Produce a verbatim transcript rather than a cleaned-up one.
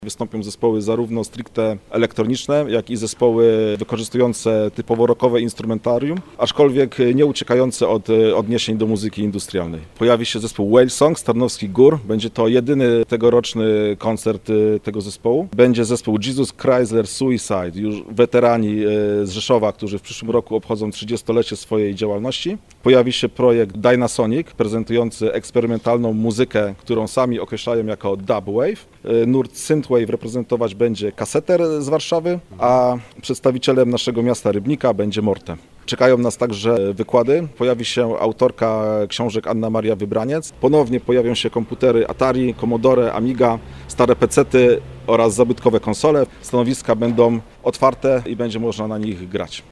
Wystąpią zespoły zarówno stricte elektroniczne, jak i zespoły wykorzystujące typowo rockowe instrumentarium, aczkolwiek nie uciekające od odniesień do muzyki industrialnej. Pojawi się zespół Whale Song z Tarnowskich Gór. Będzie to jedyny tegoroczny koncert tego zespołu. Będzie zespół Jesus Chrysler Suicide, już weterani z Rzeszowa, którzy w przyszłym roku obchodzą trzydziestolecie swojej działalności. Pojawi się projekt Dynasonic, prezentujący eksperymentalną muzykę, którą sami określają jako dubwave. Nurt synthwave reprezentować będzie Kaseter z Warszawy, a przedstawicielem naszego miasta Rybnika będzie Morte. Czekają nas także wykłady. Pojawi się autorka książek Anna Maria Wybraniec. Ponownie pojawią się komputery Atari, Commodore, Amiga, stare pecety oraz zabytkowe konsole. Stanowiska będą otwarte i będzie można na nich grać.